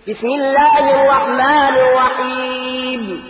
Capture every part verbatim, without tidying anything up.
بسم الله الرحمن الرحيم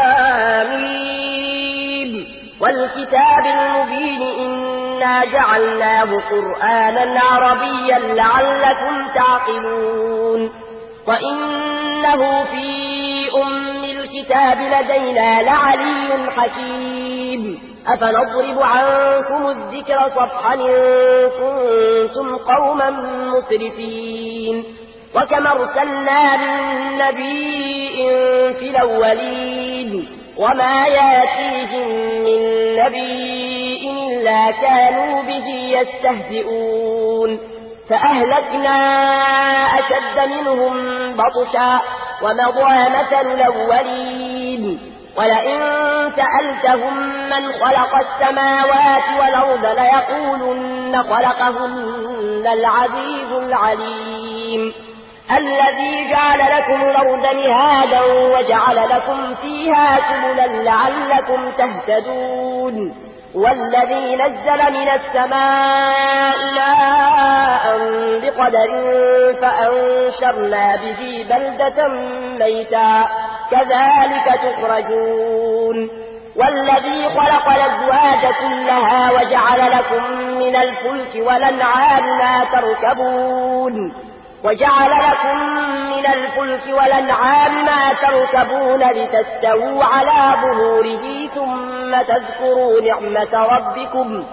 حميم والكتاب المبين إنا جعلناه قرآنا عربيا لعلكم تعقلون وإنه في أم الكتاب لدينا لعلي حكيم أفنضرب عنكم الذكر صفحا إن كنتم قوما مسرفين وكما ارسلنا من نبي في الأولين وما ياتيهم من نبي إلا كانوا به يستهزئون فأهلكنا أشد منهم بطشا ومضى مثل الأولين ولئن سألتهم من خلق السماوات والأرض ليقولن خلقهن العزيز العليم الذي جعل لكم الأرض مهادا وجعل لكم فيها سبلا لعلكم تهتدون والذي نزل من السماء ماء بقدر فأنشرنا به بلدة ميتا كذلك تخرجون والذي خلق الأزواج كلها وجعل لكم من الفلك والأنعام ما تركبون وجعل لكم من الفلك والأنعام ما تركبون لتستووا على ظهوره ثم تذكروا نعمة ربكم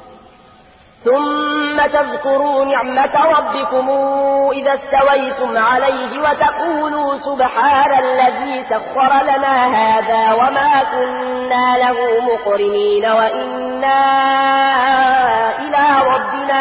ثم تذكروا نعمة ربكم إذا استويتم عليه وتقولوا سبحان الذي سخر لنا هذا وما كنا له مقرنين وإنا إلى ربنا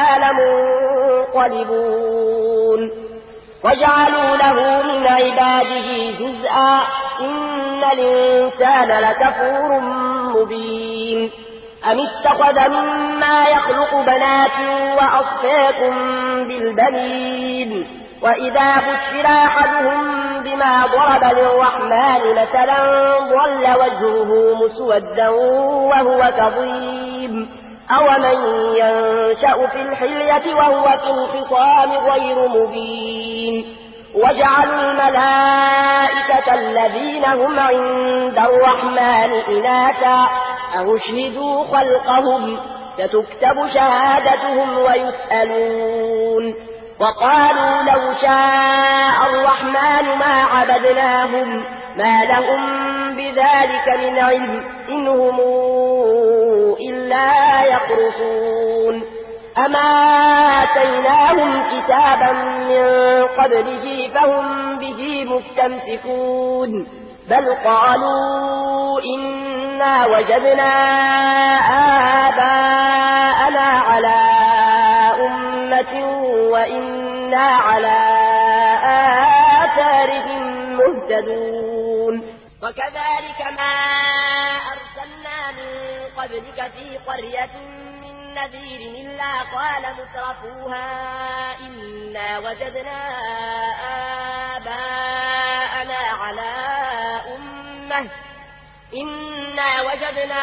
لمنقلبون وجعلوا له من عباده جزءا إن الإنسان لكفور مبين أم اتخذ مما يخلق بنات وأصفاكم بالبنين وإذا بشر أحدهم بما ضرب للرحمن مثلا ظل وجهه مسودا وهو كظيم أومن ينشأ في الحلية وهو في الخصام غير مبين وجعلوا الملائكة الذين هم عند الرحمن إناثا أشهدوا خلقهم ستكتب شهادتهم ويسألون وقالوا لو شاء الرحمن ما عبدناهم ما لهم بذلك من علم إن هم إلا يخرصون أما آتيناهم كتابا من قبله فهم به مستمسكون بل قالوا إنا وجدنا آباءنا على أمة وإنا على آثارهم مهتدون وكذلك ما أرسلنا من قبلك في قرية من نذير إلا قال مترفوها إنا وجدنا آباءنا على أمة إنا وجدنا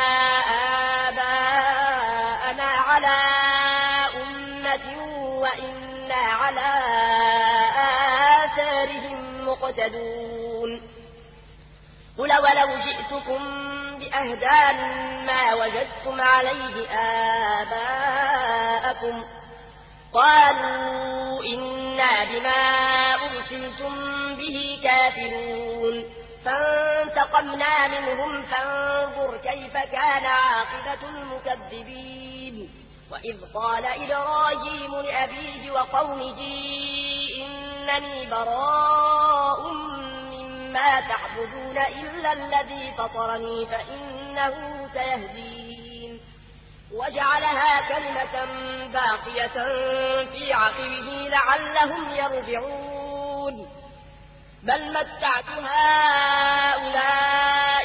آباءنا على أمة وإنا على آثارهم مقتدون قل ولو جئتكم بأهدى مما وجدتم عليه آباءكم قالوا إنا بما أرسلتم به كافرون فانتقمنا منهم فانظر كيف كان عاقبة المكذبين وإذ قال إبراهيم لأبيه وقومه إنني براء مما تعبدون إلا الذي فطرني فإنه سيهدين وجعلها كلمة باقية في عقبه لعلهم يرجعون بل متعت هؤلاء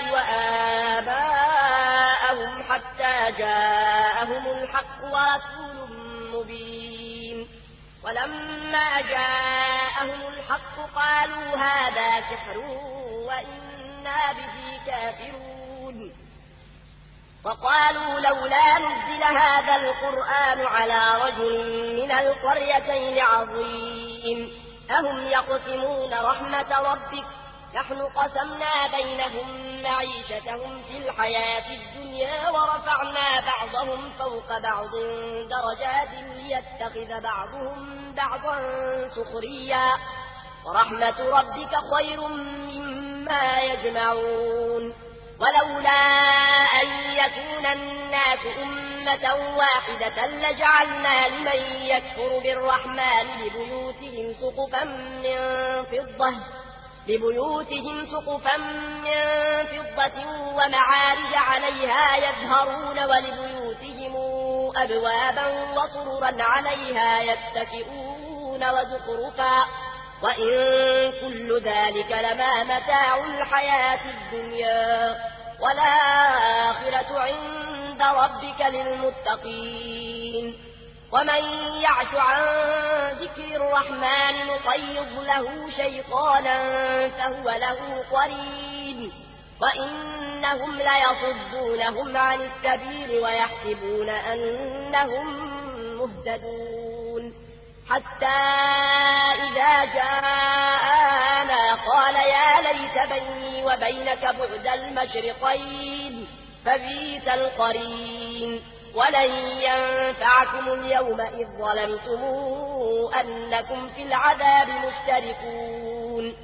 وآباءهم حتى جاءهم الحق ورسول مبين ولما جاءهم الحق قالوا هذا سحر وإنا به كافرون وقالوا لولا نزل هذا القرآن على رجل من القريتين عظيم أهم يقسمون رحمة ربك نحن قسمنا بينهم معيشتهم في الحياة الدنيا ورفعنا بعضهم فوق بعض درجات ليتخذ بعضهم بعضا سخريا ورحمة ربك خير مما يجمعون ولولا أن يكون الناس أمة واحدة لجعلنا لمن يكفر بالرحمن لبيوتهم سقفا من فضة لبيوتهم سقفا من فضة ومعارج عليها يظهرون ولبيوتهم أبوابا وسررا عليها يتكئون وزخرفا وإن كل ذلك لما متاع الحياة الدنيا والآخرة عند ربك للمتقين ومن يعش عن ذكر الرحمن نقيض له شيطانا فهو له قرين وإنهم ليصدونهم عن السبيل ويحسبون أنهم مهتدون حتى إذا جاءنا قال يا ليت بيني وبينك بعد المشرقين فبئس القرين ولن ينفعكم اليوم إذ ظلمتم أنكم في العذاب مشتركون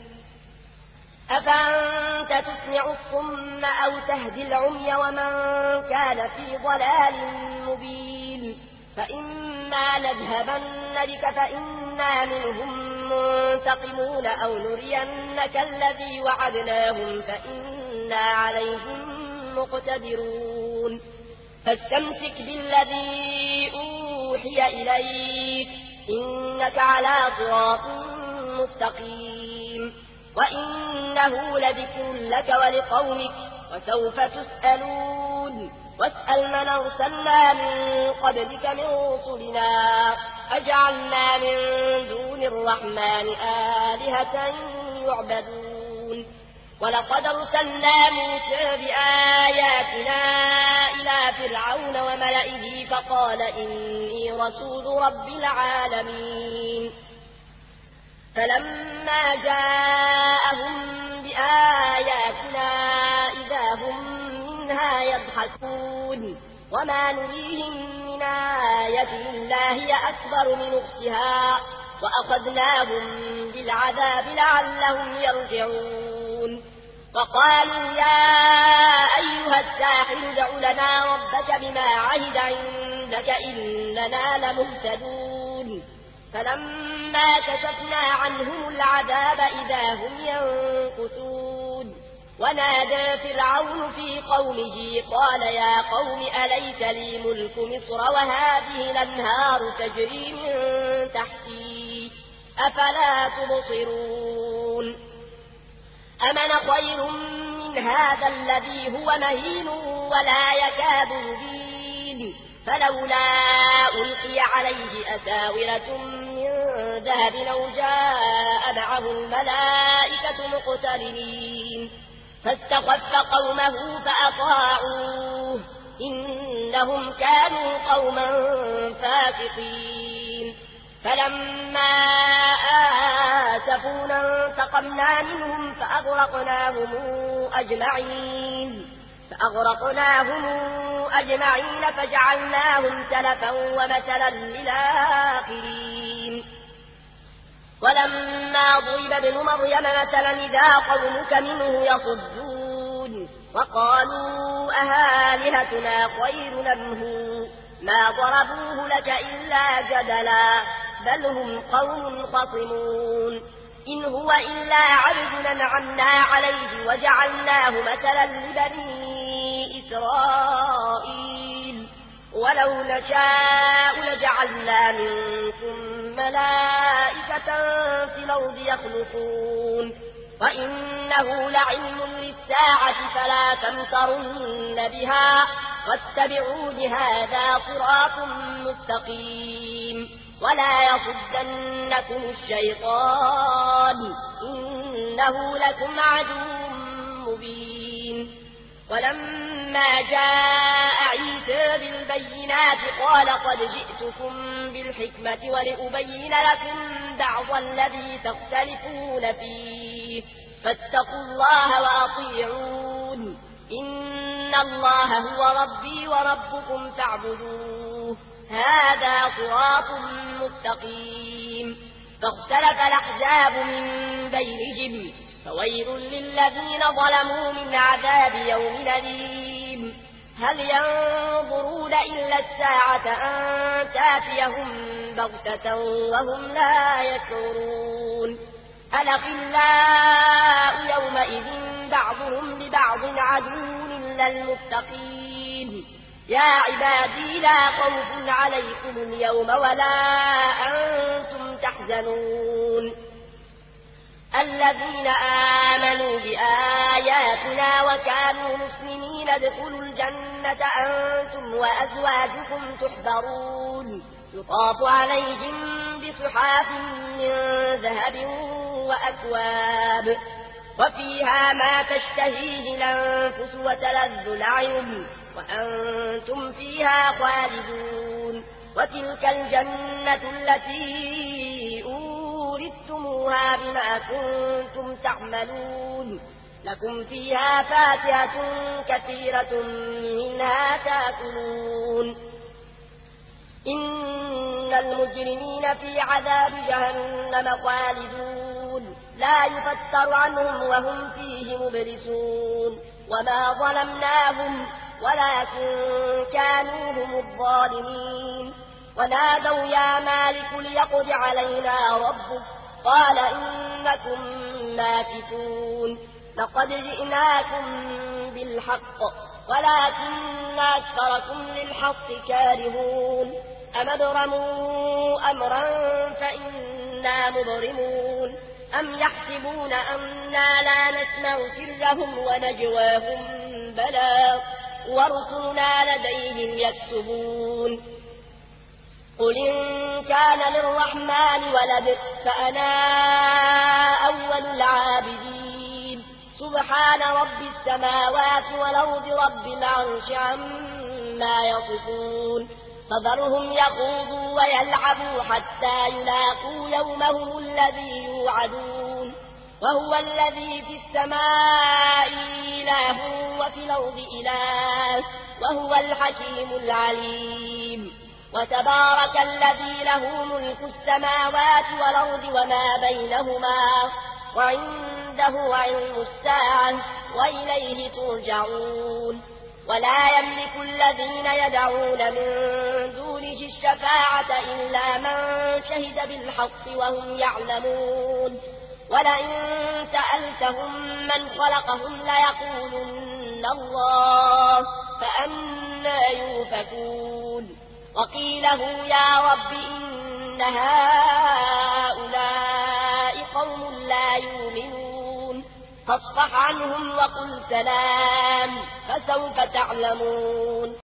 أفأنت تسمع الصم أو تهدي العمي ومن كان في ضلال مبين فإما نذهبن بك فإنا منهم منتقمون أو نرينك الذي وعدناهم فإنا عليهم مقتدرون فاستمسك بالذي أوحي إليك إنك على صراط مستقيم وإنه لذكر لك ولقومك وسوف تسألون واسأل من أرسلنا من قبلك من رسلنا أجعلنا من دون الرحمن آلهة يعبدون ولقد أرسلنا موسى بآياتنا إلى فرعون وملئه فقال إني رسول رب العالمين فلما جاءهم بآياتنا إذا هم منها يضحكون وما نريهم من آية إلا هي أكبر من أختها وأخذناهم بالعذاب لعلهم يرجعون وقالوا يا أيها الساحر ادع لنا ربك بما عهد عندك إننا لمهتدون فلما كشفنا عنهم العذاب إذا هم ينكثون ونادى فرعون في قومه قال يا قوم أليس لي ملك مصر وهذه الأنهار تجري من تحتي أفلا تبصرون أمن خير من هذا الذي هو مهين ولا يكاد يبين فلولا ألقي عليه أساورة من ذهب أو جاء معه الملائكة مقترنين فاستخف قومه فأطاعوه إنهم كانوا قوما فاسقين فلما آسفونا انتقمنا منهم فأغرقناهم أجمعين فأغرقناهم أجمعين فجعلناهم سلفا ومثلا للآخرين ولما ضرب ابن مريم مثلا إذا قومك منه يصدون وقالوا أهالهتنا خير أم هو ما ضربوه لك إلا جدلا بل هم قوم خصمون إن هو إلا عبد أنعمنا عليه وجعلناه مثلا لبني إسرائيل ولو نشاء لجعلنا منكم ملائكة في الأرض يخلقون وإنه لعلم للساعة فلا تمترن بها واتبعون هذا صراط مستقيم ولا يصدنكم الشيطان إنه لكم عدو مبين ولما جاء عيسى بالبينات قال قد جئتكم بالحكمة ولأبين لكم بعض الذي تختلفون فيه فاتقوا الله وأطيعون إن الله هو ربي وربكم فاعبدوه هذا صراط مستقيم فاختلف الأحزاب من بينهم فويل للذين ظلموا من عذاب يوم أليم هل ينظرون إلا الساعة أن تأتيهم بغتة وهم لا يشعرون الأخلاء يومئذ بعضهم لبعض عدو إلا المتقين يا عبادي لا خوف عليكم اليوم ولا أنتم تحزنون الذين آمنوا بآياتنا وكانوا مسلمين ادخلوا الجنة أنتم وأزواجكم تحبرون يطاف عليهم بصحاف من ذهب وأكواب وفيها ما تشتهيه الأنفس وتلذ الأعين وأنتم فيها خالدون وتلك الجنة التي أورثتموها بما كنتم تعملون لكم فيها فاكهة كثيرة منها تأكلون إن المجرمين في عذاب جهنم خالدون لا يفتر عنهم وهم فيه مبلسون وما ظلمناهم ولكن كانوا هم الظالمين ونادوا يا مالك ليقض علينا ربك قال إنكم ماكثون لقد جئناكم بالحق ولكن أكثركم للحق كارهون أم ابرموا أمرا فإنا مبرمون أم يحسبون أننا لا نسمع سرهم ونجواهم بلى ورسلنا لديهم يكتبون قل إن كان للرحمن ولد فأنا أول العابدين سبحان رب السماوات والأرض رب العرش عما يصفون فذرهم يخوضوا ويلعبوا حتى يلاقوا يومهم الذي يوعدون وهو الذي في السماء إله وفي الأرض إله وهو الحكيم العليم وتبارك الذي له ملك السماوات والأرض وما بينهما وعنده علم الساعة وإليه ترجعون ولا يملك الذين يدعون من دونه الشفاعة إلا من شهد بالحق وهم يعلمون ولئن سألتهم من خلقهم ليقولن الله فأنى يؤفكون وقيله يا رب إن هؤلاء قوم لا يؤمنون فاصفح عنهم وقل سلام فسوف تعلمون